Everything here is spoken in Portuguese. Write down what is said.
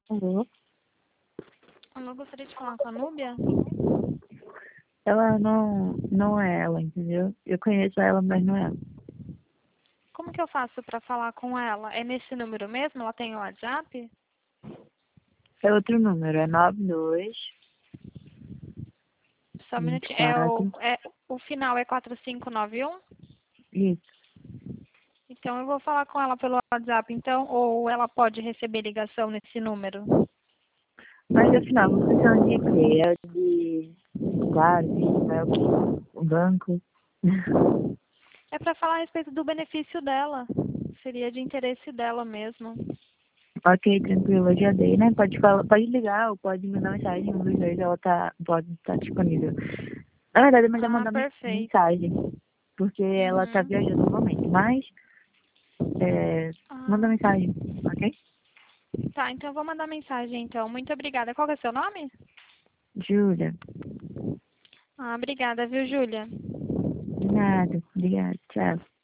Alô? Eu gostaria de falar com a Núbia. Ela não é ela, entendeu? Eu conheço ela, mas não é ela. Como que eu faço para falar com ela? É nesse número mesmo? Ela tem o WhatsApp? É outro número, é 92 Só um minutinho. 24. O final é 4591? Isso. Então eu vou falar com ela pelo WhatsApp, então, ou ela pode receber ligação nesse número? Mas afinal, vocês são de quê? É de. Claro, Viva, é o quê? O banco? É para falar a respeito do benefício dela. Seria de interesse dela mesmo. Ok, tranquilo, eu já dei, né? Pode falar, pode ligar ou pode mandar mensagem, um dos dois, ela pode estar disponível. Na verdade, é melhor Ah, mandar perfeito. mensagem, porque ela tá viajando no Uhum. momento. Mas, manda Ah, mensagem, ok? tá, então eu vou mandar mensagem então. Muito obrigada. Qual que é o seu nome? Júlia, Ah, obrigada, viu, Júlia? de nada, obrigada, tchau.